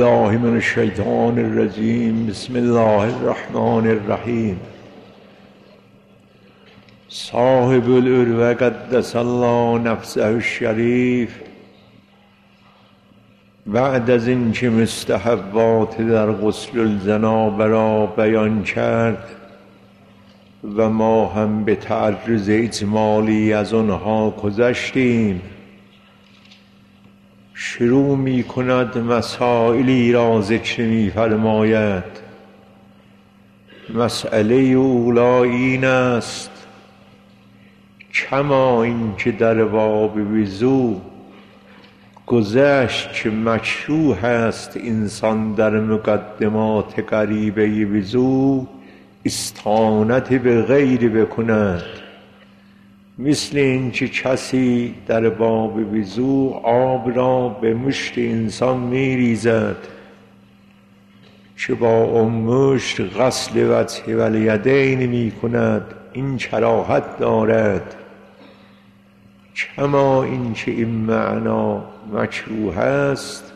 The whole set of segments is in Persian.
بالله من الشیطان الرجیم. بسم الله الرحمن الرحیم. صاحب العروة قدس الله نفسه الشریف بعد از این که مستحبات در غسل الجنابه را بیان کرد و ما هم به تعرض اجمالی از آنها گذشتیم، شروع می کند مسائلی را ذکر می فرماید. مسئله اولا این است کما این که در باب وضو گذشت که مشروع است انسان در مقدمات قریبه وضو استعانت به غیر بکند، مثل این که کسی در باب وضو آب را به مشت انسان می ریزد که با اون مشت غسل وجه و الیدین می کند، این کراهت دارد. کما این که این معنا مکروه است،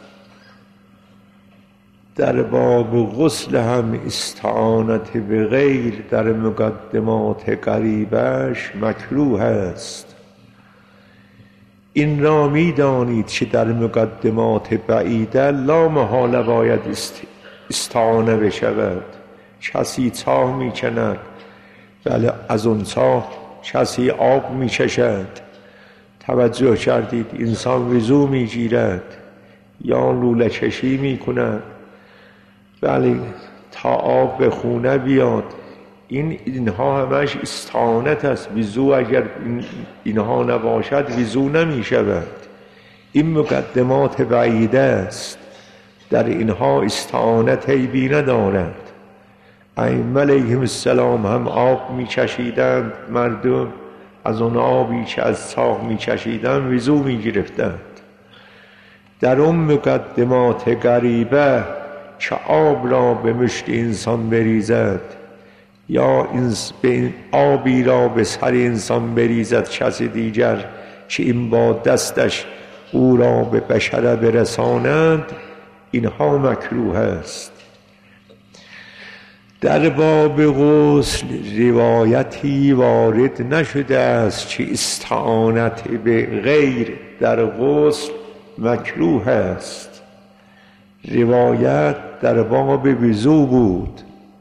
در باب غسل هم استعانت به غیر در مقدمات قریبش مکروه است. این را می دانید که در مقدمات بعیده لا محاله باید استعانه بشود. کسی چاه می کند، بله از اون چاه کسی آب می چشد، توجه کردید انسان وضو می گیرد یا لوله کشی می کند، بله تا آب به خونه بیاد، اینها همش استعانت است. وضو اگر اینها نباشد وضو نمی شود. این مقدمات بعیده است، در اینها استعانت عیبی ندارد. ائمه علیهم السلام هم آب می چشیدند، مردم از اون آبی که از چاه می چشیدند وضو می گرفتند. در اون مقدمات غریبه که آب را به مشت انسان بریزد یا آبی را به سر انسان بریزد کسی دیگر که این با دستش او را به بشره برسانند، اینها مکروه است. در باب غسل روایتی وارد نشده است که استعانت به غیر در غسل مکروه است. روایت در باب وضو بود،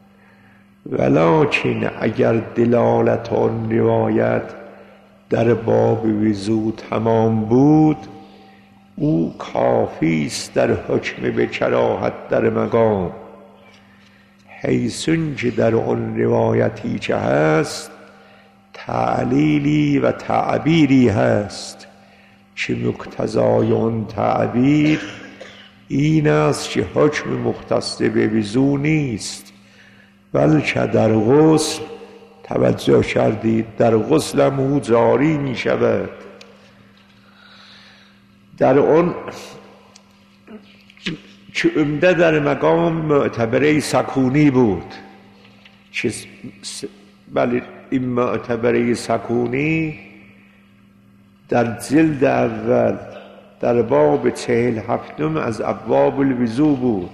ولکن اگر دلالت آن روایت در باب وضو تمام بود، او کافی است در حکم به کراهت در مقام، حیث که در آن روایتی که هست تعلیلی و تعبیری هست که مقتضای آن تعبیر این است که حکم مختص به وضو نیست، بلکه در غسل، توجه کردید، در غسل هم او جاری می شود. در آن که عمده در مقام معتبره سکونی بود، بله این معتبره سکونی در جلد اول در باب 47 از ابواب الوضو بود.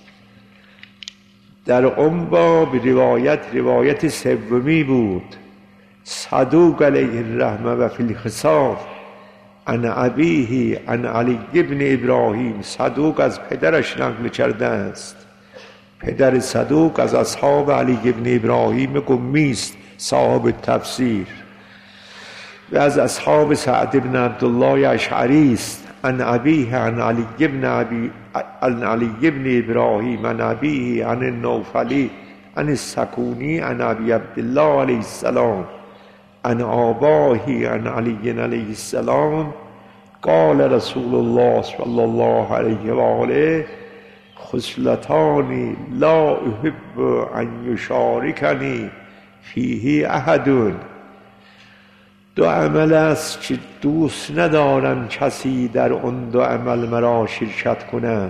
در آن باب روایت سومی بود، صدوق علیه الرحمه و فی الخصاف عن ابیه عن علی ابن ابراهیم. صدوق از پدرش نقل کرده است. پدر صدوق از اصحاب علی ابن ابراهیم قمی است، صاحب تفسیر، و از اصحاب سعد ابن عبدالله اشعری است. عن ابیه عن علی ابن ابراهیم عن ابیه عن النوفلی عن السکونی عن ابی عبدالله علیه السلام عن آبائه عن علی علیه السلام قال رسول الله صلی الله علیه و آله خصلتان لا احب ان یشارکنی فیه احد. دو عمل است که دوست ندارم کسی در آن دو عمل مرا شرکت کند.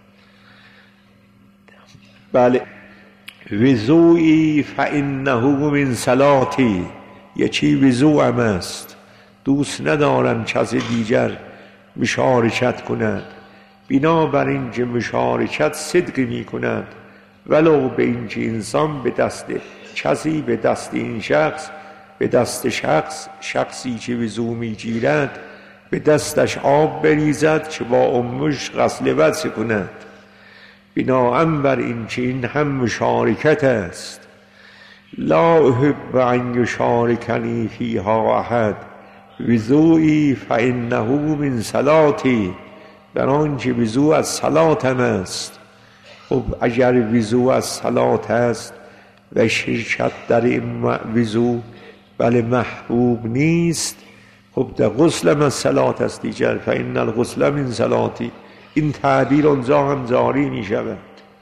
بله، وضوئی فانه من صلاتی، یکی وضوعم است، دوست ندارم کسی دیگر مشارکت کند. بنابر اینکه مشارکت صدق می کند ولو به اینکه انسان به دست کسی، به دست این شخص، به دست شخصی که وضو می گیرد به دستش آب بریزد که با امش غسل وجه کند. بناهن بر اینکه این هم مشارکت است. لا احب ان یشارکنی فیها احد وضوئی فانه من صلاتی، بر آنکه وضو از صلاتم است. خب اگر وضو از صلات است و شرکت در این وضو بله محبوب نیست، خب در غسل از صلات است دیگر. فان الغسل من صلاتی، این تعبیر اونجا هم جاری می شود.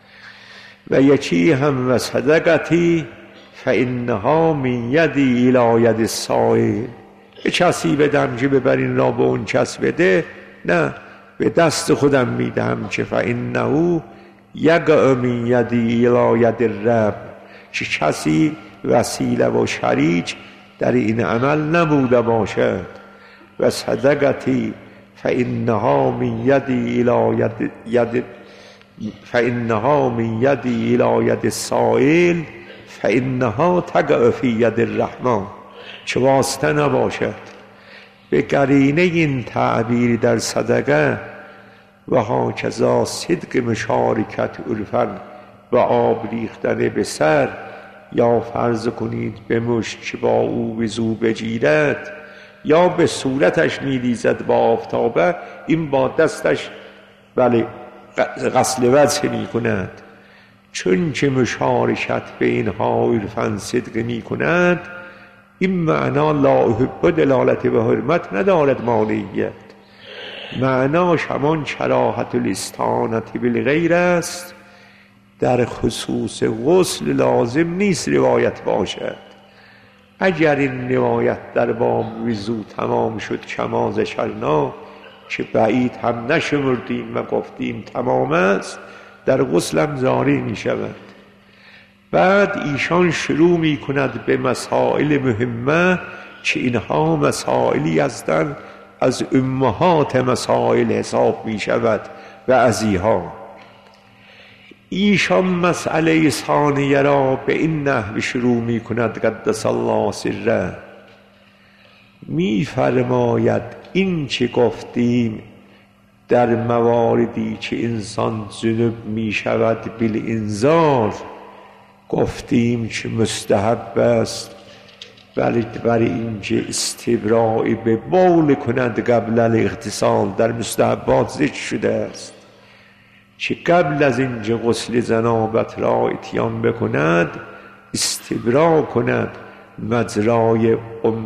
و یکی هم و صدقتی فانها من یدی الی ید السائل، به کسی بدم که ببرین را به اون کس بده، نه، به دست خودم میدم که فانه یقع من یدی الی ید الرب، که کسی وسیله و شریک در این عمل نبوده باشد. و صدقتی فانها من یدی الی ید فانها من یدی الی ید السائل فانها تقع فی ید الرحمن، چه واسطه نباشد. به قرینه این تعبیر در صدقه و هاکذا صدق مشارکت عرفاً و آب ریختن به سر، یا فرض کنید به مشت که با او وضو بگیرد یا به صورتش میریزد با آفتابه، این با دستش بله غسل وجه می کند. چون که مشارکت به اینها عرفاً صدق می کند، این معنا لا احب دلالت به حرمت ندارد، مانعیت. معناش همان کراهت الاستعانة بالغیر است. در خصوص غسل لازم نیست روایت باشد. اگر این روایت در باب وضو تمام شد کما ذکرنا، که بعید هم نشمردیم و گفتیم تمام است، در غسل هم جاری می شود. بعد ایشان شروع می کند به مسائل مهمه که اینها مسائلی هستند از امهات مسائل حساب می شود و ازیها. ایشان مسئله ثانیه را به این نحو شروع می کند قدس الله سره. می فرماید این که گفتیم در مواردی که انسان جنب می شود بالانذار، گفتیم که مستحب است برای اینکه استبراء به بول کند قبل الاغتسال، در مستحبات ذکر شده است که قبل از اینکه غسل جنابت را اتیان بکند استبراء کند، مجرای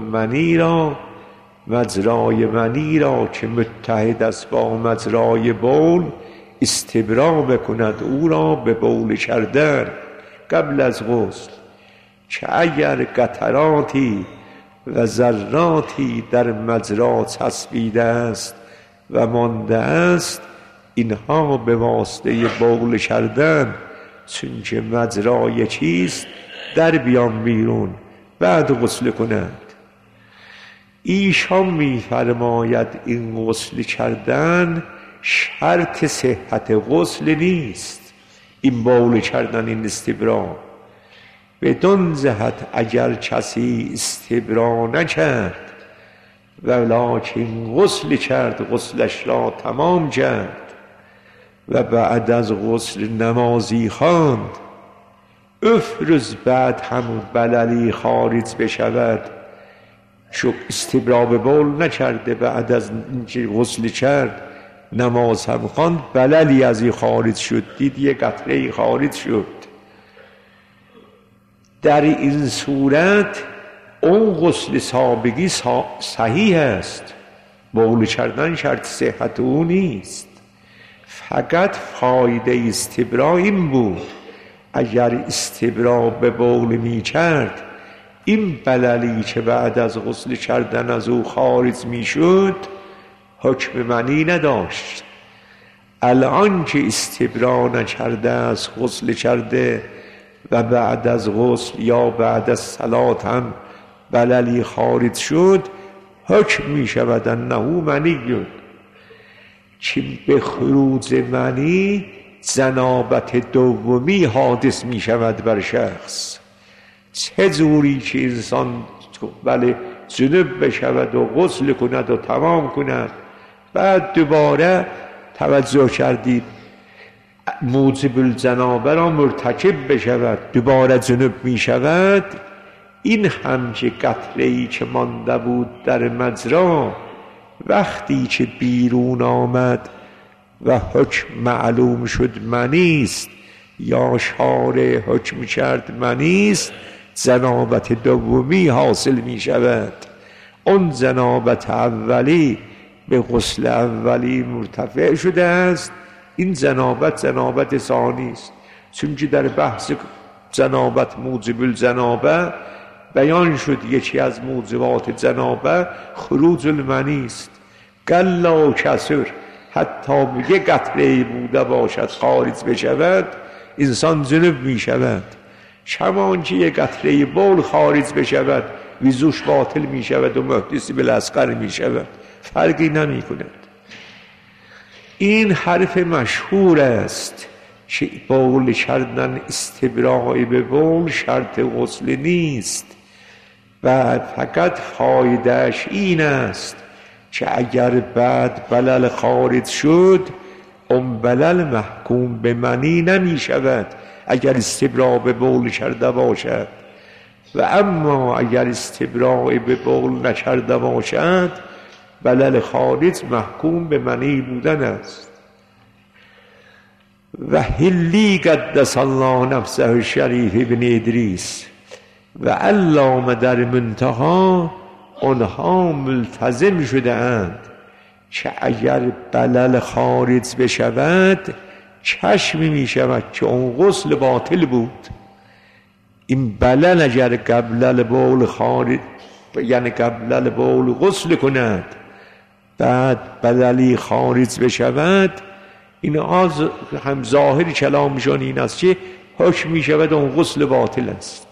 منی را که متحد است با مجرای بول استبراء بکند، او را به بول کردن قبل از غسل، که اگر قطراتی و ذراتی در مجرا چسبیده است و مانده است، اینها به واسطه بول کردن، چون که مجرای چیست، در بیان بیرون بعد غسل کنند. ایشان می‌فرماید این غسل کردن شرط صحت غسل نیست، این بول کردن، این استبرا. بدون جهت اگر کسی استبرا نکرد ولکن غسل کرد، غسلش را تمام کرد و بعد از غسل نمازی خواند، افرض بعد همون بللی خارج بشود، چون استبرا به بول نکرده، بعد از اینکه غسل کرد نماز هم خواند، بللی از این خارج شد، دید یه قطره خارج شد، در این صورت اون غسل سابقی صحیح است، بول کردن شرط صحت او نیست. فقط فایده استبرا این بود، اگر استبرا به بول می کرد، این بللی که بعد از غسل کردن از او خارج می شد حکم منی نداشت. الان که استبرا نکرده است، غسل کرده و بعد از غسل یا بعد از صلات هم بللی خارج شد، حکم می شود انه منی. که به خروج منی جنابت دومی حادث می شود بر شخص. چه جوری که انسان بله جنب بشود و غسل کند و تمام کند، بعد دوباره توجه کردید موجب الجنابه را مرتکب بشود، دوباره جنب می شود. این هم که قطره‌ای که مانده بود در مجرا، وقتی که بیرون آمد و حکم معلوم شد منیست یا شارع حکم کرد منیست، جنابت دومی حاصل می شود. اون جنابت اولی به غسل اولی مرتفع شده است، این جنابت ثانی است. چون که در بحث جنابت موجب الجنابه بیان شد یکی از موجبات جنابه خروج المنی است. قل و کثر، حتی یه قطره‌ای بوده باشد خارج بشود انسان جنب می شود. کمان که یه قطره بول خارج بشود وضوش باطل می شود و محدث بالاصغر می شود، فرقی نمی کند. این حرف مشهور است که بول کردن استبراء به بول شرط غسل نیست و فقط فایدهش این است که اگر بعد بلل خارج شد اون بلل محکوم به منی نمی شود اگر استبراء به بول کرده باشد، و اما اگر استبراء به بول نکرده باشد بلل خارج محکوم به منی بودن است. و هلی قدس الله نفسه شریف ابن ادریس و علامه در منتها آنها ملتزم شده اند که اگر بلل خارج بشود چشمی می شود که اون غسل باطل بود. این بلل اگر قبل البول خارج، یعنی قبل البول غسل کند بعد بللی خارج بشود، این هم ظاهر کلامشان این است که حکم می شود اون غسل باطل است.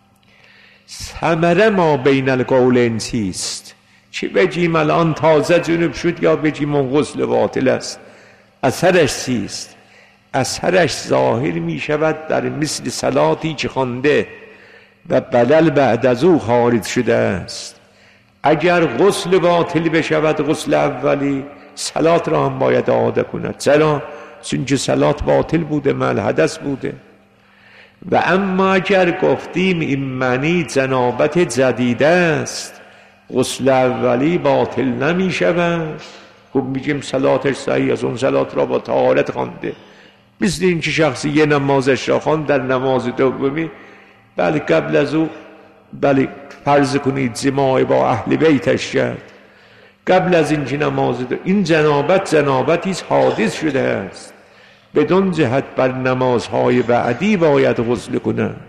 ثمره ما بین القولین چیست؟ چه بگیم الان تازه جنب شد یا بگیم اون غسل باطل است؟ اثرش چیست؟ اثرش ظاهر می شود در مثل صلاتی که خوانده و بلل بعد از او خارج شده است. اگر غسل باطل بشود غسل اولی، صلات را هم باید اعاده کند. چرا؟ چون که صلات باطل بوده، محل حدث بوده. و اما اگر گفتیم این معنی جنابت جدیده است، غسل اولی باطل نمی شود، خب میگیم صلاتش صحیح از اون صلات را با طهارت خوانده. مثل این که شخصی یه نمازش را خواند در نماز دومی، بله قبل از او بله فرض کنید جماع با اهل بیتش کرد، قبل از این که نماز این جنابتی حادث شده است، بدون جهت بر نمازهای بعدی باید غسل کنند.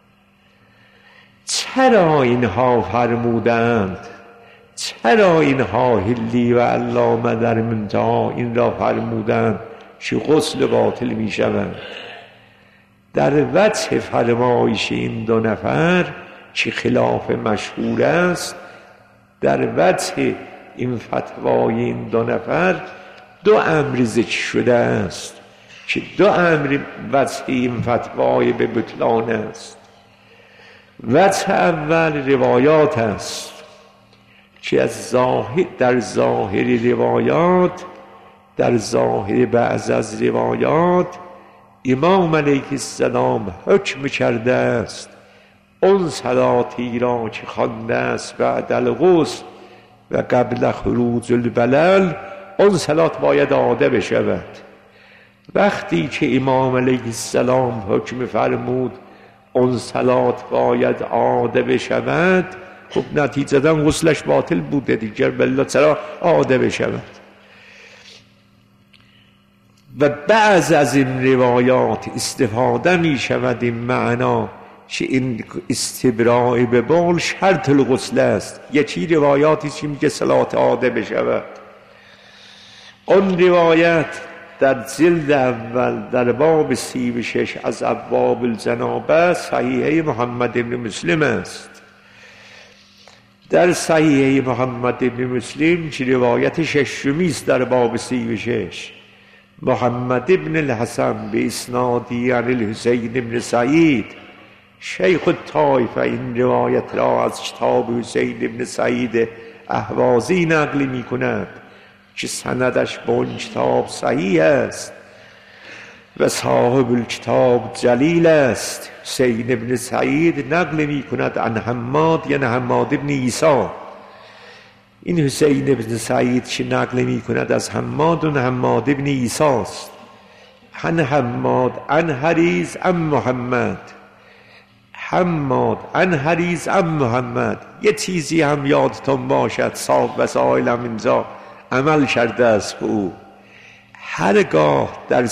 چرا اینها فرمودند؟ چرا اینها هلی و علامه در منتها این را فرمودند که غسل باطل می شود؟ در وجه فرمایش این دو نفر که خلاف مشهور است، در وجه این فتوای این دو نفر دو امر ذکر شده است که دو امر وجه این فتوای به بطلان است. وجه اول روایات است که از در ظاهر روایات، در ظاهر بعض از روایات امام علیه السلام حکم کرده است اون صلاتی را که خوانده است بعد الغسل و قبل خروج البلل اون صلات باید اعاده بشود. وقتی که امام علیه السلام حکم فرمود اون صلات باید اعاده بشود، خب نتیجتاً غسلش باطل بوده دیگر، بلا چرا اعاده بشود؟ و بعض از این روایات استفاده می شود این معنا که این استبراء به بول شرط الغسل است. یکی روایاتی که میگه صلات اعاده بشود. اون روایت در جلد اول در باب 36 از ابواب الجنابه صحیحه محمد بن مسلم است. در صحیح محمد بن مسلم چه روایت ششمی است در باب 36 محمد بن الحسن به اسنادی عن الحسین بن سعید شیخ الطایفه این روایت را از کتاب حسین بن سعید اهوازی نقل می کند که سندش با این کتاب صحیح است و صاحب الکتاب جلیل است. حسین بن سعید نقل می کند عن حماد یعنی حماد بن عیسی. این حسین بن سعید که نقل می کند از حماد و حماد بن عیسی است. عن حماد عن حریز عن محمد، حماد عن حریز عن محمد. یه چیزی هم یادتون باشد صاحب وسائل هم اینجا عمل کرده است به او. هرگاه در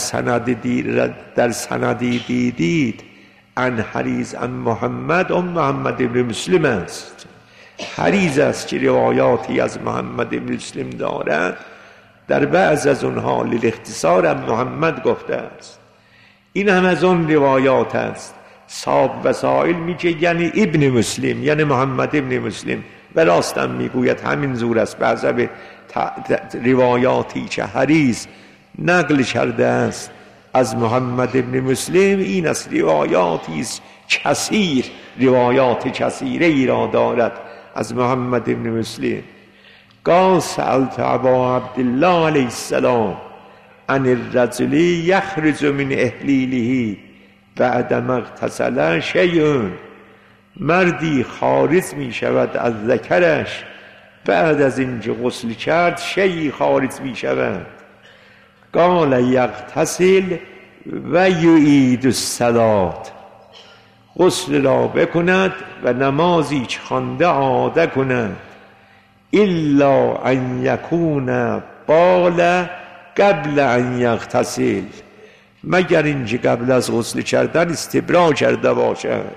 سندی دیدید عن حریز عن محمد اون محمد بن مسلم است. حریز است که روایاتی از محمد بن مسلم دارد، در بعض از اونها للاختصار عن محمد گفته است. این هم از اون روایات است. صاحب وسائل میگه یعنی ابن مسلم یعنی محمد ابن مسلم و راستم میگوید همین زور است. بعض روایاتی که حریز نقل کرده است از محمد ابن مسلم این است روایاتی است کثیر، روایات کثیره ای را دارد از محمد ابن مسلم. قال سألت ابا عبدالله علیه السلام عن الرجل یخرج من احلیله بعد ما اغتسل شیء. مردی خارج می شود از ذکرش بعد از اینکه غسل کرد شیئی خارج می شود. قال یغتسل و یعید الصلاة، غسل را بکند و نمازی که خوانده عاده کند. الا ان یکون بال قبل ان یغتسل، مگر اینکه قبل از غسل کردن استبرا کرده باشد.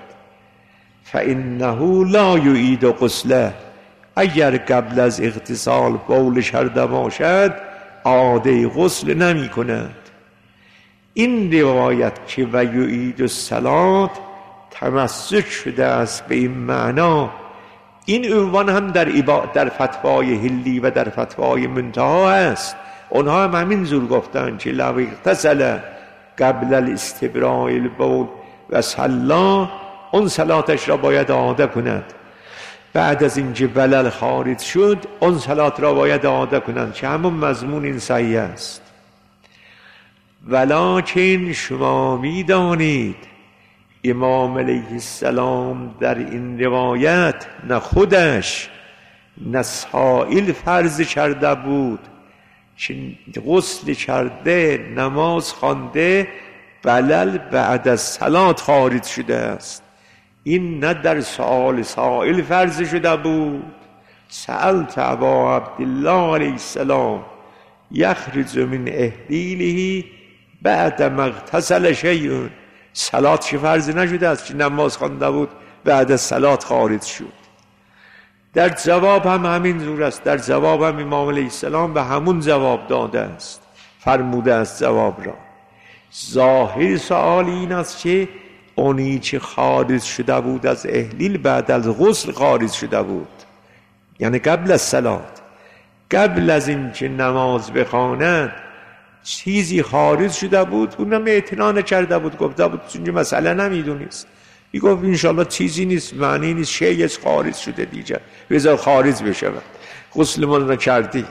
فانه لا یعید غسله، اگر قبل از اغتسال بول کرده باشد عاده غسل نمی کند. این روایت که و یعید الصلاة تمسک شده است به این معنا. این عنوان هم در فتوای هلی و در فتوای منتها است. اونها هم همین زور گفتن که لو اغتسل قبل الاستبراء البول و صلا، اون صلاتش را باید عاده کند. بعد از اینکه بلل خارج شد اون صلات را باید عاده کنند که همون مضمون این صحیح است. ولکن شما میدانید امام علیه السلام در این روایت نه خودش نه سائل فرض کرده بود که غسل کرده نماز خوانده بلل بعد از صلات خارج شده است. این نه در سؤال سائل فرض شده بود. سألت ابا عبدالله علیه السلام یخرج من احلیله بعد ما اغتسل شیء، صلات چه فرض نشده است که نماز خوانده بود بعد از صلات خارج شد. در جواب هم همین زور است. در جواب هم امام علیه السلام به همون جواب داده است، فرموده است جواب را. ظاهر سؤال این است که اونی که خارج شده بود از احلیل بعد از غسل خارج شده بود، یعنی قبل از صلات، قبل از این که نماز بخواند چیزی خارج شده بود، اونم اعتنا نکرده بود، گفته بود چون مسئله نمیدونست، میگفت انشالله چیزی نیست، معنی نیست، شیء خارج شده دیگه بذار خارج بشود، غسل من نکردی.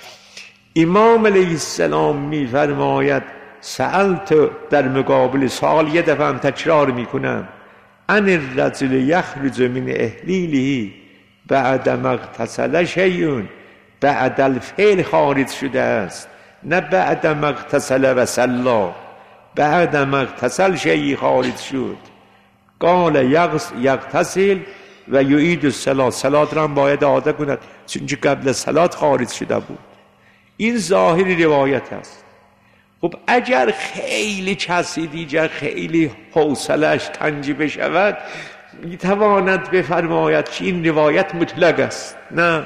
امام علیه السلام میفرماید سألت، در مقابل سوال یه دفعه هم تکرار میکنم، ان الرجل یخرج من احلیله بعد ما اغتسل شیء، بعد الفعل خارج شده است، نه بعد ما اغتسل و صلا، بعد ما اغتسل شیء خارج شد. قال یغتسل و یعید الصلاة، صلات را هم باید عاده کند چون که قبل صلات خارج شده بود. این ظاهر روایت است. خب اگر خیلی کسی دیگر خیلی حوصلش تنگ بشود میتواند بفرماید که این روایت مطلق است، نه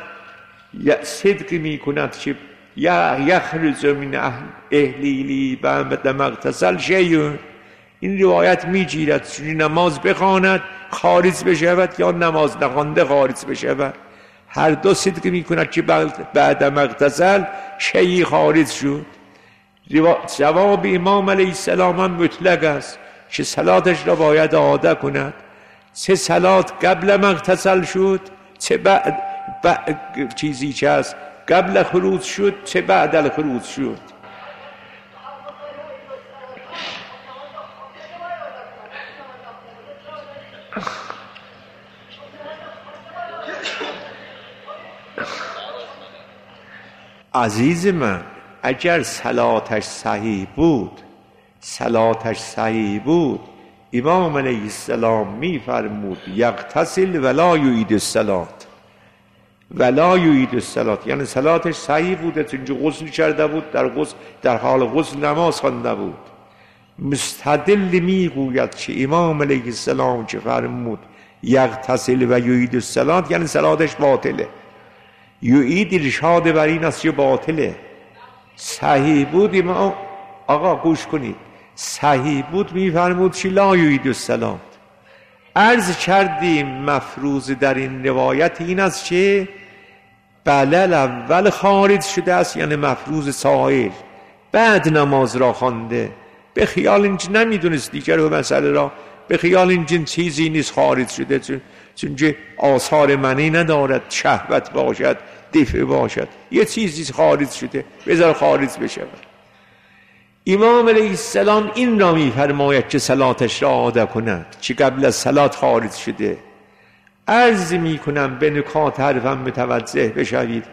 صدق میکند که یخرج من احلیلی بعد ما اغتسل شیء، این روایت میگیرد چون نماز بخواند خارج بشود یا نماز نخوانده خارج بشود. هر دو صدق میکند که بعد مغتسل شیعی خارج شد. جواب امام علیه السلام هم مطلق است که صلاتش را باید اعاده کند. چه صلات قبل مغتسل شد، چه بعد چیزی که است قبل خروج شد، چه بعد الخروج شد. عزیز من، اگر صلاتش صحیح بود امام علیه السلام میفرمود یغتسل ولا یعید الصلات، یعنی صلاتش صحیح بوده، چون غسل کرده بود، در حال غسل نماز خوانده بود. مستدل میگوید که امام علیه السلام که فرمود یغتسل و یعید الصلات یعنی صلاتش باطله. یعید ارشاد بر این است که باطله. صحیح بود امام، آقا گوش کنید، صحیح بود میفرمود که لا یعید الصلات. عرض کردیم مفروض در این روایت این است که بلل اول خارج شده است، یعنی مفروض سائل، بعد نماز را خوانده، به خیال اینکه نمیدونست دیگر و مسئله را، به خیال اینکه چیزی نیست خارج شده، چون آثار منی ندارد، شهوت باشد، دفع باشد، یه چیزی خارج شده بذار خارج بشه. امام علیه السلام این را میفرماید که صلاتش را اعاده کند که قبل از صلات خارج شده. عرض میکنم به نکات حرفم متوجه بشوید.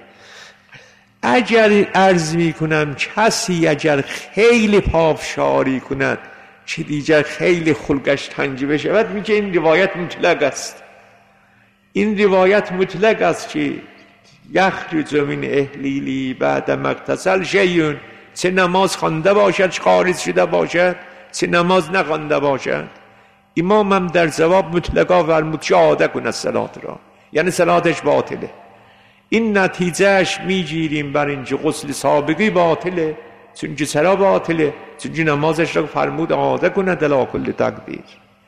اگر عرض میکنم کسی اگر خیلی پافشاری کند که دیگر خیلی خلقش تنگ بشود، میگه این روایت مطلق است. این روایت مطلق است که یخرج من احلیلی بعد مغتسل شیء، چه نماز خوانده باشد چه خارج شده باشد، چه نماز نخوانده باشد. امام هم در جواب مطلقا فرمود که اعاده کند صلات را، یعنی صلاتش باطله. این نتیجهش میگیریم بر اینکه غسل سابقی باطله، چون که چرا باطله؟ چون که نمازش را فرمود اعاده کند علی کل تقدیر.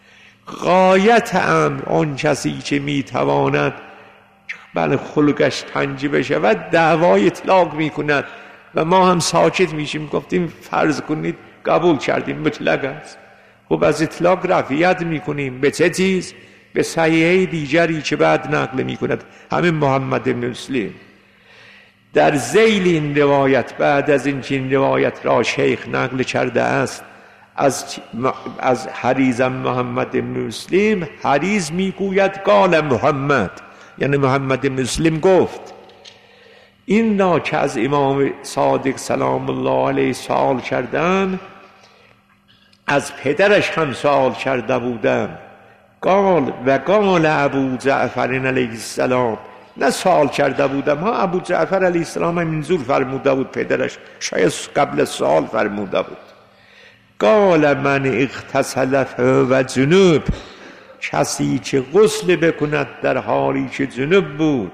غایت امر آن کسی که میتواند بله خلقش تنگ بشود دعوای اطلاق میکند و ما هم ساکت میشیم، گفتیم فرض کنید قبول کردیم مطلق است. خب از اطلاق رفعیت میکنیم به چه چیز؟ به صحیحه دیگری که بعد نقل میکند همین محمد بن مسلم. در ذیل این روایت، بعد از اینکه این روایت را شیخ نقل کرده است از حریز محمد بن مسلم، حریز میگوید قال محمد، یعنی محمد بن مسلم گفت. این را که از امام صادق سلام الله علیه سوال کردم، از پدرش هم سوال کرده بودم. قال ابو جعفر علیه السلام، نه سوال کرده بودم ها، ابو جعفر علیه السلام هم اینجور فرموده بود، پدرش شاید قبل سوال فرموده بود. قال من اغتسل و جنوب، کسی که غسل بکند در حالی که جنوب بود،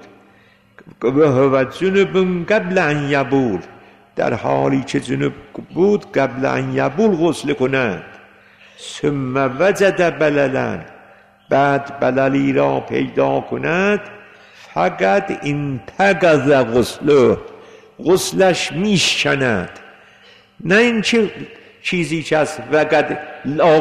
و جنوب قبل ان یبول، در حالی که جنوب بود قبل ان یبول غسل کند. ثم وجد بللا، بعد بللی را پیدا کند، فقط انتقض غسله، غسلش میشکند. نه این که چیزی که است وقت لا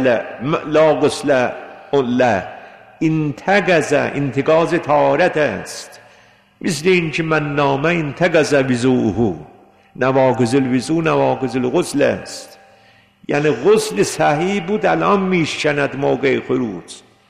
غسل له، انتقض، انتقاض طهارت است. مثل این که من نامه انتقض وضوءه، نواقض الوضوء نواقض الغسل است، یعنی غسل صحیح بود الان میشکند موقع خروج.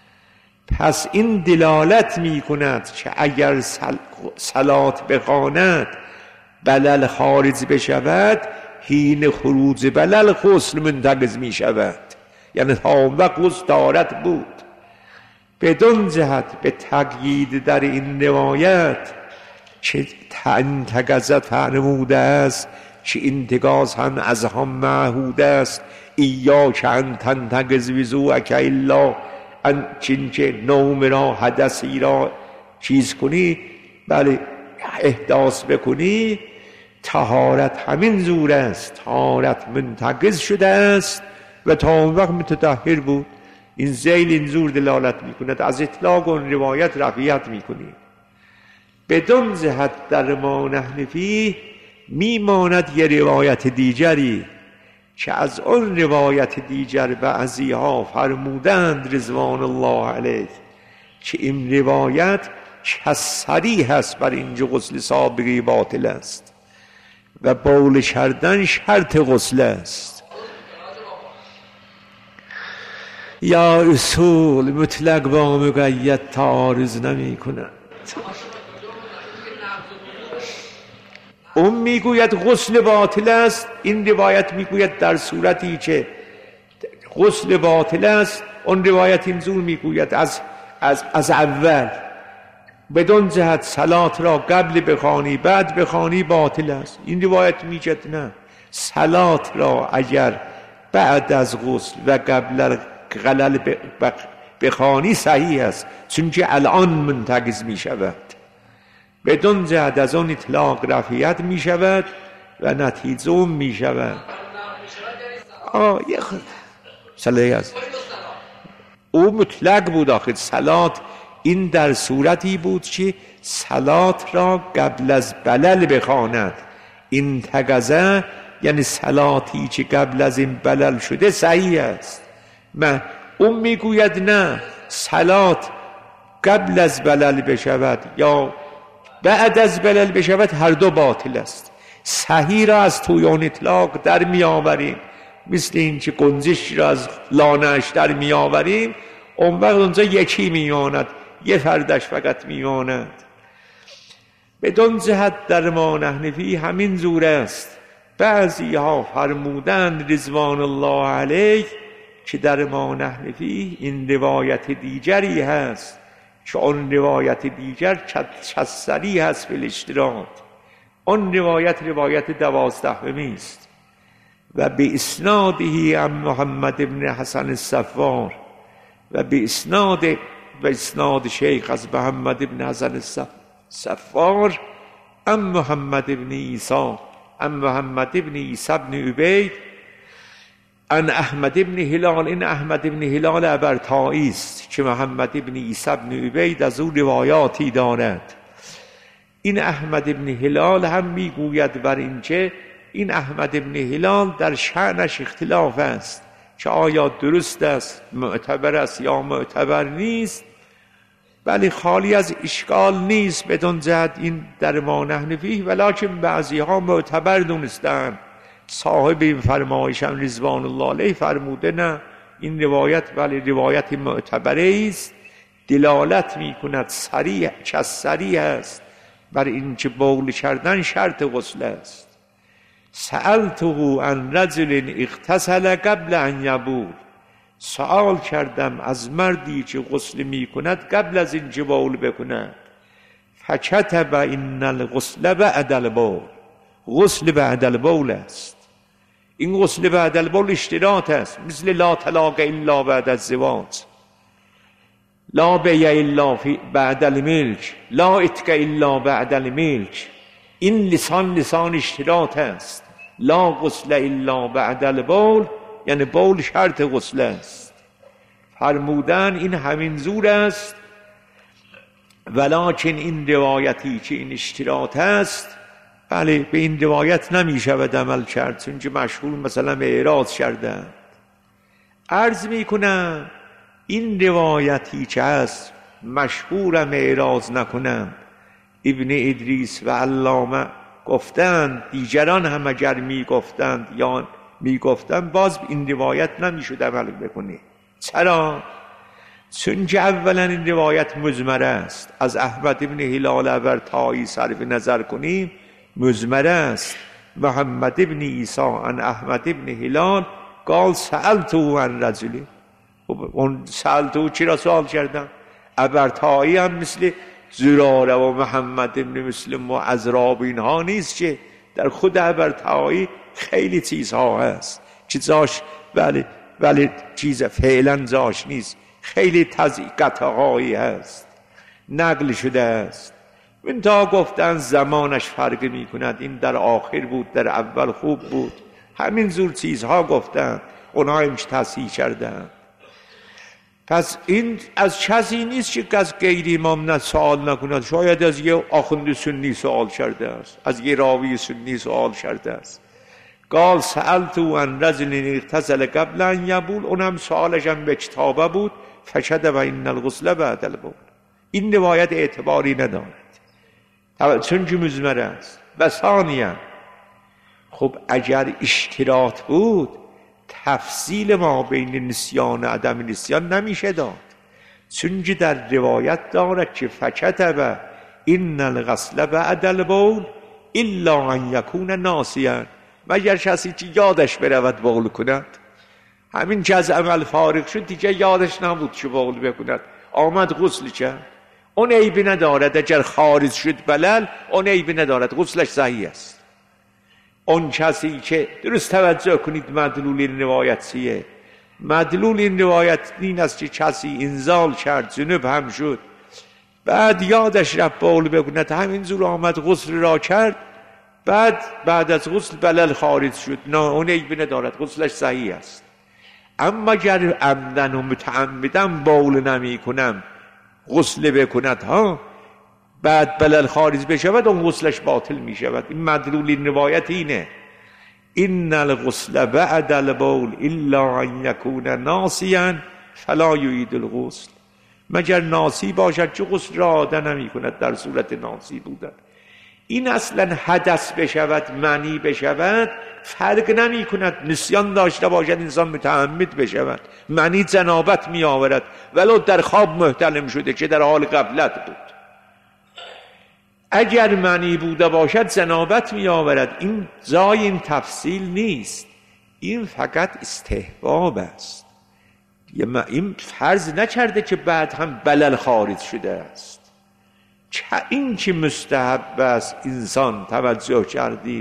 پس این دلالت میکند که اگر صلات بخواند بلل خارج بشود، حین خروج بلل غسل منتقض میشود، یعنی تا وقت غسل طهارت بود. بدون جهت به تقیید در این روایت که انتقض فرموده است که انتقاض هم از هم معهود است، ایاک ان تنتقض وضوءک الا ان، چنکه نوم را حدثی را چیز کنی، بله احداث بکنی. طهارت همین زور است، طهارت منتقض شده است و تا اون وقت متطهر بود. این ذیل این زور دلالت میکند، از اطلاق اون روایت رفعیت میکنیم. بدون جهت در ما نحن فیه میماند یه روایت دیگری که از اون روایت دیگر بعضیها فرمودند رضوان الله علیه که این روایت صریح هست بر اینجا غسل سابقی باطل است و بول کردن شرط غسل است. یا اصول مطلق با مقید تعارض نمی کند. اون میگوید غسل باطل است، این روایت میگوید در صورتی که غسل باطل است، اون روایت اینجور میگوید از اول بدون جهت صلات را قبل بخوانی بعد بخوانی باطل است. این روایت میگد نه، صلات را اگر بعد از غسل و قبل غلل بخوانی صحیح است، چون که الان منتقض میشود، بدون جهت از اون اطلاق رفعیت میشود و نتیجه اون میشود. صلاحی است او مطلق بود. آخر صلات این در صورتی بود که صلات را قبل از بلل بخواند. این تقضه یعنی صلاتی که قبل از این بلل شده صحیح است. اون میگوید نه، صلات قبل از بلل بشود یا بعد از بلل بشود هر دو باطل است. صحیح را از توی اون اطلاق در می آوریم، مثل این که گنجش را از لانه‌اش در می آوریم، اون وقت اونجا یکی می آند، یه فردش فقط می آند. بدون جهت در ما نحن فیه همین زور است. بعضی ها فرمودند رضوان الله علیه که در ما نحن فیه این روایت دیگری هست که اون روایت دیگر صریح هست به اشتراط. اون روایت 12 است و به اسناده عن محمد بن حسن الصفار و به اسناد شیخ از محمد بن حسن الصفار عن محمد بن عیسی عن محمد بن عیسی بن عبید عن احمد بن هلال. این احمد بن هلال ابرتایی است که محمد بن عیسی بن عبید از او روایاتی دارد. این احمد بن هلال هم میگوید بر اینکه این احمد بن هلال در شأنش اختلاف است که آیا درست است، معتبر است یا معتبر نیست، ولی خالی از اشکال نیست بدون جهت این در ما نحن فیه، ولکن بعضی ها معتبر دونستند. صاحب این فرمایش هم رضوان الله علیه فرموده نه، این روایت ولی روایت معتبره است، دلالت می کند صریح است بر این که بول کردن شرط غسل است. سألته عن رجل اغتسل قبل ان یبول. سوال کردم از مردی که غسل می کند قبل از این که بول بکند. فکتب ان الغسل بعد البول. غسل بعد البول است. این غسل بعد البول اشتراط است، مثل لا طلاق الا بعد الزواج، لا بیع الا بعد الملک، لا عتق الا بعد الملک. این لسان اشتراط است. لا غسل الا بعد البول یعنی بول شرط غسل است. فرمودن این همین زور است، ولکن این روایتی که این اشتراط است، بله به این روایت نمی شود عمل کرد، چون که مشهور مثلا اعراض کردن. عرض می کنم این روایتی که هست مشهورم اعراض نکنم، ابن ادریس و علامه گفتند، دیگران هم اگر می گفتند یا می گفتند باز این روایت نمی شود عمل بکنی. چرا؟ چون که اولا این روایت مزمره است. از احمد ابن هلال ابرتایی صرف نظر کنیم مزمره است. محمد ابن عیسی عن احمد ابن هلال قال سألته عن رجل. اون سألته چرا سوال کردم؟ ابرتایی هم مثل زراره و محمد ابن مسلم و عزراب اینها نیست که در خود ابرتایی خیلی چیزها هست که زاش ولی چیز فعلا زاش نیست، خیلی قطعهایی هست نقل شده است. من تا گفتن زمانش فرق می کند، این در آخر بود در اول خوب بود، همین زور چیزها گفتن، اونها همش تصحیح کردن. پس این از کسی نیست که از غیر امام سوال نکند. شاید از یه آخوند سنی سوال کرده است، از یه راوی سنی سوال کرده است. قال سألتو عن رجل اغتسل قبل ان یبول، اونم سوالش هم به کتابه بود. فشد و این الغسل بعد البول. این روایت اعتباری ندارد چون که مزمر است. و ثانیا خب اگر اشتراط بود تفصیل ما بین نسیان و عدم نسیان نمیشه داد، چون که در روایت دارد که فکتب این الغسل بعد البول الا ان یکون ناسیا، مگر کسی که یادش برود بول کند. همین که از عمل فارغ شد دیگه یادش نبود که بول بکند، آمد غسل کرد، اون عیبی ندارد. اگر خارج شد بلل اون عیبی ندارد، غسلش صحیح است. اون کسی که درست توجه کنید مدلول این روایت چیه؟ مدلول این روایت این است که کسی انزال کرد، جنب هم شد، بعد یادش رفت بول بکند، همینجور آمد غسل را کرد، بعد از غسل بلل خارج شد، نه اون عیبی ندارد، غسلش صحیح است. اما اگر عمدن و متعمدن بول نمی کنم غسل بکند بعد بلل خارج بشود، اون غسلش باطل می شود. این مدلول این روایت اینه: این الغسل بعد البول الا ان یکون ناسیا فلا یعید الغسل، مگر ناسی باشد که غسل را عاده نمی کند در صورت ناسی بودن. این اصلا حدث بشود منی بشود فرق نمی کند، نسیان داشته باشد انسان متعمد بشود، منی جنابت می آورد ولو در خواب محتلم شده که در حال غفلت بود. اگر منی بوده باشد جنابت می آورد. این جای این تفصیل نیست، این فقط استحباب است. این فرض نکرده که بعد هم بلل خارج شده است. این که مستحب است انسان توجه کردید،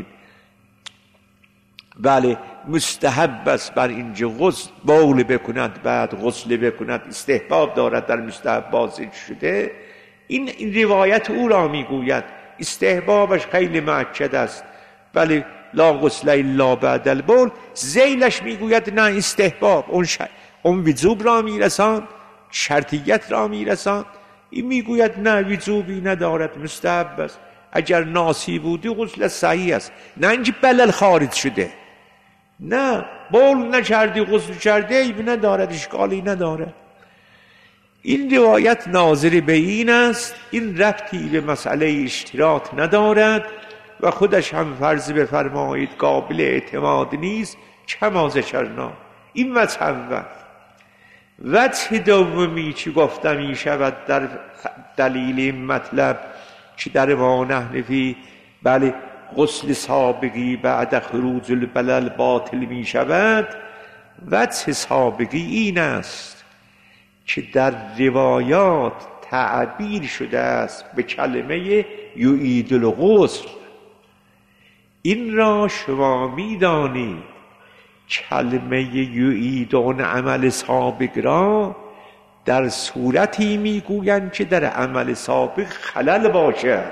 بله مستحب است بر اینجا غسل بول بکند بعد غسل بکند، استحباب دارد در مستحب بازی شده. این روایت او را میگوید استحبابش خیلی مؤکد است، بله لا غسل الا بعد البول. ذیلش میگوید نه استحباب، اون وجوب را میرسان، شرطیت را میرسان. این میگوید نه وجوبی ندارد، مستحب است. اگر ناسی بودی غسل صحیح است، نه اینکه بلل خارج شده، نه بول نکردی غسل کرده ایبی ندارد، اشکالی ندارد. این روایت ناظر به این است، این ربطی به مسئله اشتراط ندارد و خودش هم فرض بفرمایید قابل اعتماد نیست. کما ذکرنا این مطلب وجه دومی که گفته می شود در دلیل این مطلب که در ما نحنفی بله غسل سابقی بعد خروج البلل باطل می شود، وجه سابقی این است که در روایات تعبیر شده است به کلمه یعید الغسل. این را شما می دانید کلمه یعید اون عمل سابق را در صورتی می گویند که در عمل سابق خلل باشد.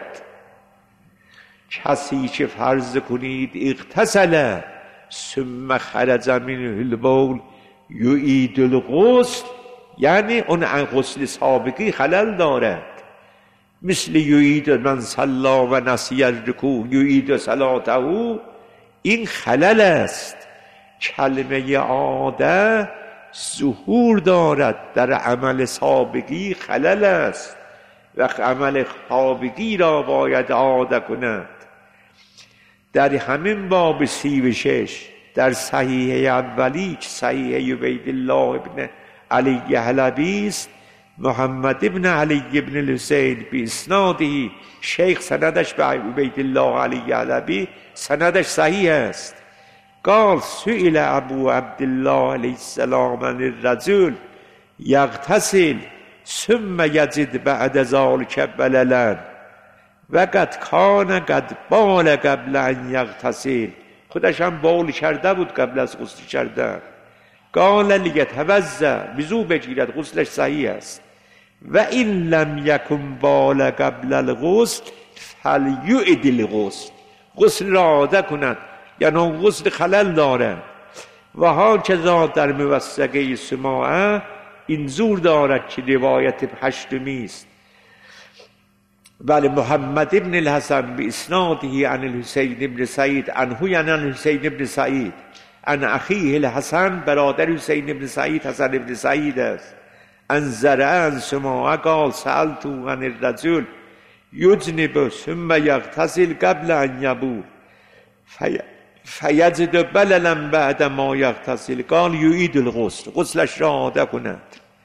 کسی که فرض کنید اغتسل ثم خرج منه البول یعید الغسل، یعنی اون غسل سابقی خلل دارد. مثل یعید من صلا و نسی الرکوع یعید صلاته، این خلل است. کلمه عاده ظهور دارد، در عمل سابقی خلل است و عمل سابقی را باید عاده کند. در همین باب 36 در صحیح اولی که صحیح عبیدالله ابن علی حلبی است، محمد ابن علی ابن الحسین به اسنادی شیخ سندش به عبیدالله علی حلبی سندش صحیح است. قال سئل ابو عبدالله علیه السلام عن الرجل یغتسل ثم یجد بعد ذلک بللا وقد کان قد بال قبل ان یغتسل، خودش هم بول کرده بود قبل از غسل کردن. قال لیتوضا، وضو بگیرد، غسلش صحیح است. و این لم یکن بال قبل الغسل فلیعد الغسل، غسل را عاده کند، یعنی اون غسل خلل داره. و ها کذا در موثقه سماعه این زور دارد که روایت هشتمی است. بله، محمد ابن الحسن به اسناده عن الحسین ابن سعید عنه، یعنی عن الحسین ابن سعید عن اخیه الحسن، برادر حسین ابن سعید حسن ابن سعید است. عن زرع عن سماعه قال سألت عن الرجل یجنب ثم یغتسل قبل ان یبول فیجد بللا بعد ما یغتسل قال یعید الغسل، غسلش را عاده کند.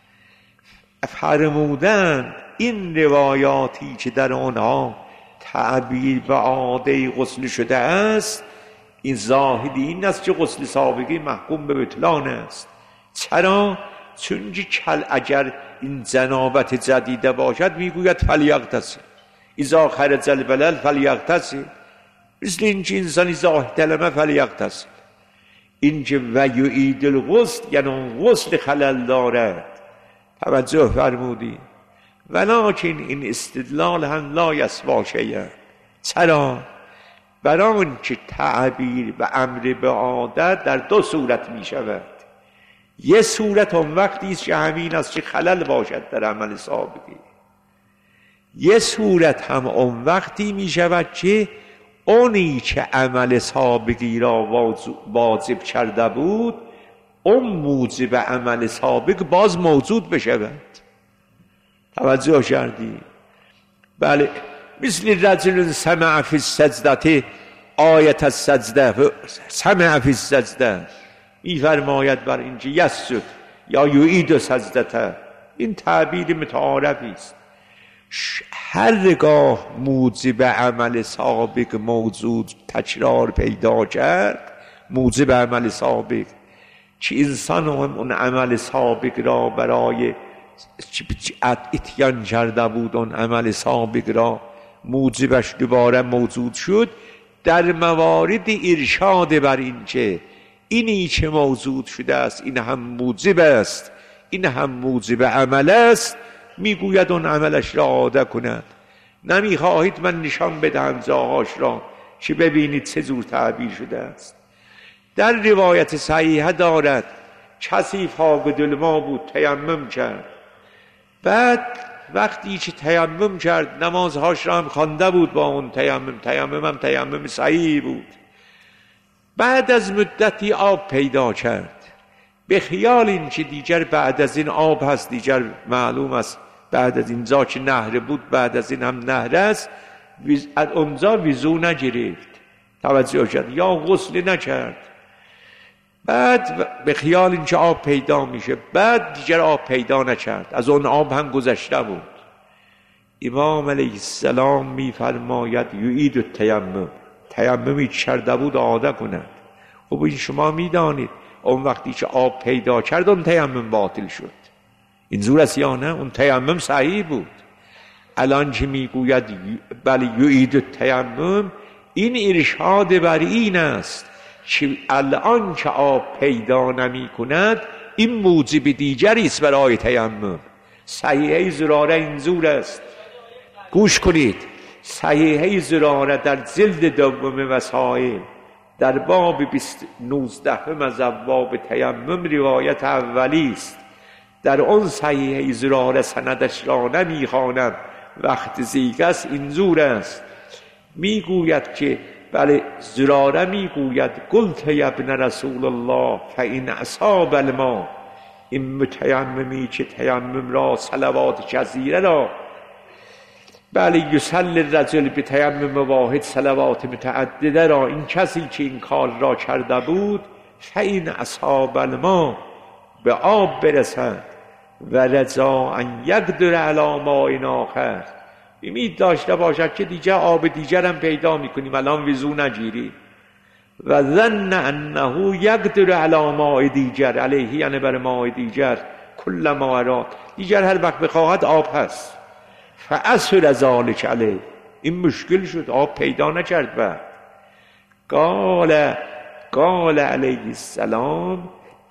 فرمودند این روایاتی که در آنها تعبیر به عاده غسل شده است، این زاهدی این است که غسل سابقی محکوم به بطلان است. چرا؟ چون که اگر این جنابت جدیده باشد میگوید فلیغتسل، اذا خرج البلل فلیغتسل، مثل اینکه انسانی زاهدلمه فلیغتسل. اینکه و یعید الغسل یعنی غسل خلل دارد. توجه فرمودی؟ ولکن این استدلال هم لا یسوا شیئا. چرا؟ برای آنکه تعبیر و امر به عادت در دو صورت می شود. یه صورت اون وقتی است که همین است که خلل باشد در عمل سابقی. یه صورت هم اون وقتی می شود که اونی که عمل سابقی را واجب کرده بود اون موجب عمل سابق باز موجود بشود. توجه کردی؟ بله، مثل رجل سمع فی السجدة آیت السجده، سمع فی السجده میفرماید بر اینکه یسجد یا یعید سجدته. این تعبیر متعارفی است. هرگاه موجب عمل سابق موجود تکرار پیدا کرد، موجب عمل سابق که انسان اون عمل سابق را برای اتیان کرده بود، اون عمل سابق را موجبش دوباره موجود شد، در موارد ارشاد بر این که اینی که موجود شده است این هم موجب است، این هم موجب عمل است، میگوید اون عملش را عاده کند. نمیخواهید من نشان بدهم جاهاش را که ببینید چه جور تعبیر شده است. در روایت صحیحه دارد کسی فاقد الماء بود، تیمم کرد. بعد وقتی که تیمم کرد نمازهاش را هم خوانده بود با اون تیمم صحیح بود. بعد از مدتی آب پیدا کرد، به خیال این که دیگر بعد از این آب هست، دیگر معلوم است بعد از اینجا که نهر بود بعد از این هم نهر است، از اونجا وضو نگرفت، توجه کرد یا غسل نکرد. بعد به خیال این که آب پیدا میشه، بعد دیگر آب پیدا نکرد، از اون آب هم گذشته بود. امام علیه السلام میفرماید یعید التیمم، تیممی کرده بود عاده کند. خب این شما میدانید اون وقتی که آب پیدا کرد اون تیمم باطل شد. این زور است یا نه؟ اون تیمم صحیح بود. الان که میگوید بله یعید التیمم، این ارشاد بر این است که الان که آب پیدا نمی کند این موجب دیگری است برای تیمم. صحیحه زراره این زور است. گوش کنید، صحیحه زراره در جلد دوم وسائل در باب 19 از ابواب تیمم روایت اولی است. در اون صحیحه زراره سندش را نمیخوانم وقت زیگ است، این زور است. میگوید که بله زراره میگوید قلت یا ابن رسول الله فإن اصاب الماء، این متیممی که تیمم را صلوات کثیره را بله یصلی الرجل به تیمم واحد صلوات متعدده را، این کسی که این کار را کرده بود فإن اصاب الماء به آب برسد و رجا ان یقدر علی ماء آخر، امید داشته باشد که دیگر آب دیگر هم پیدا میکنیم الان وضو نگیری، و ظن انه یقدر علی ماء دیگر، علیه یعنی بر ماء دیگر، کل ما اراد، دیگر هر وقت بخواهد آب هست. فاثر ذلک علیه، این مشکل شد، آب پیدا نکرد. بعد قال علیه السلام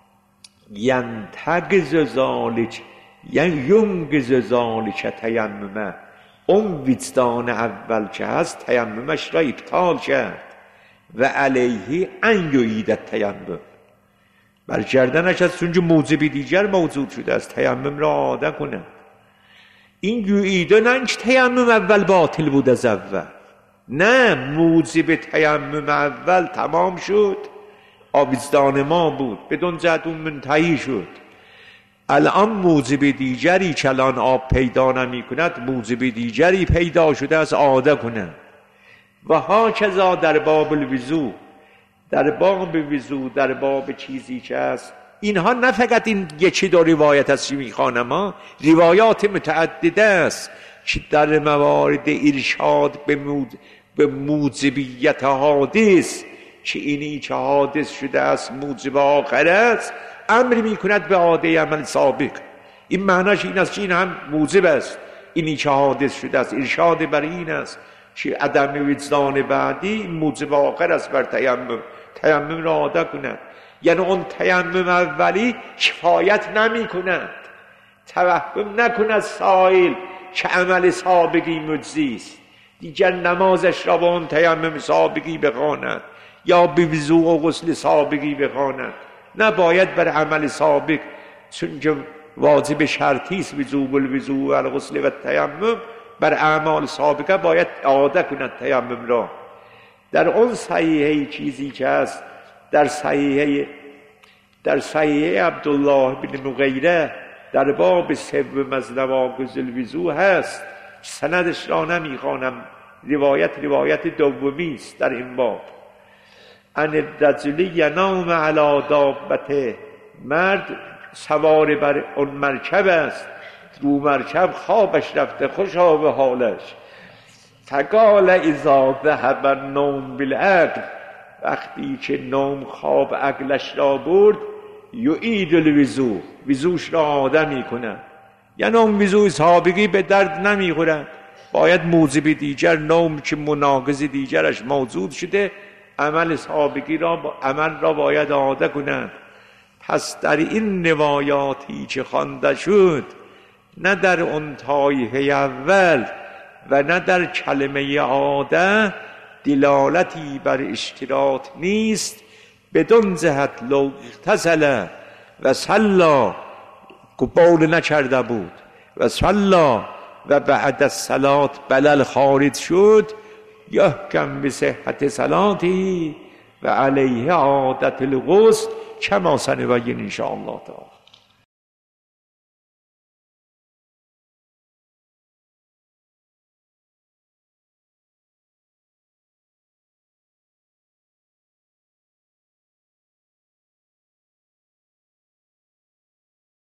ینتقض ذلک، ینقض ذلک تیممه، اون وجدان اول که هست تیممش را ابطال کرد. و علیه ان یعید التیمم، بر گردنش از چون موجب دیگر موجود شده است تیمم را عاده کند. این گوییده نه که تیمم اول باطل بود از اول، نه، موجب تیمم اول تمام شد، آویزدان ما بود، بدون جهت اون منتهی شد. الان موجب دیگری چلان آب پیدا نمی کند، موجب دیگری پیدا شده از عاده کند. و هاکذا در باب الوضو، در باب وضو، در باب چیزی که است، اینها نه فقط این یکی دو روایت است که میخوانم، ما روایات متعدده است که در موارد ارشاد به موجبیت حادث، که اینی که حادث شده است موجب آخر است، امر میکند به عاده عمل سابق. این معناش این است که این هم موجب است، اینی که حادث شده است ارشاد بر این است که عدم وجدان بعدی موجب آخر است بر تیمم را عاده کند. یعنی اون تیمم اولی کفایت نمی کند، توهم نکند سائل که عمل سابقی مجزی است، دیگر نمازش را با اون تیمم سابقی بخواند یا به وضو و غسل سابقی بخواند. نه، باید بر عمل سابق، چون که واجب شرطی است وجوب الوضو و الغسل و تیمم، بر اعمال سابقه باید عاده کند تیمم را. در اون صحیحه چیزی که هست، در صحیحه عبدالله بن مغیره در باب سوم از نواقض الوضو هست، سندش را نمیخوانم، روایت دومی است در این باب. ان الرجل ینام علی دابته، مرد سوار بر اون مرکب است، رو مرکب خوابش رفته، خوشا به حالش. فقال اذا ذهب النوم بالعقل، وقتی که نوم خواب عقلش را برد، یعید الوضو، وضوش را عاده می کند. یعنی اون وضوی سابقی به درد نمی خورد، باید موجب دیگر، نوم که مناقض دیگرش موجود شده، عمل سابقی را باید عاده کند. پس در این روایاتی که خوانده شد، نه در اون طایفه اول و نه در کلمه عاده، دلالتی بر اشتراط نیست، بدون جهت لو اغتسل و صلی، قبول نکرده بود، و صلی و بعد الصلاة بلل خارج شد، یحکم بصحت صلاتی و علیه عادت الغسل کما سنبین ان شاء الله تعالی.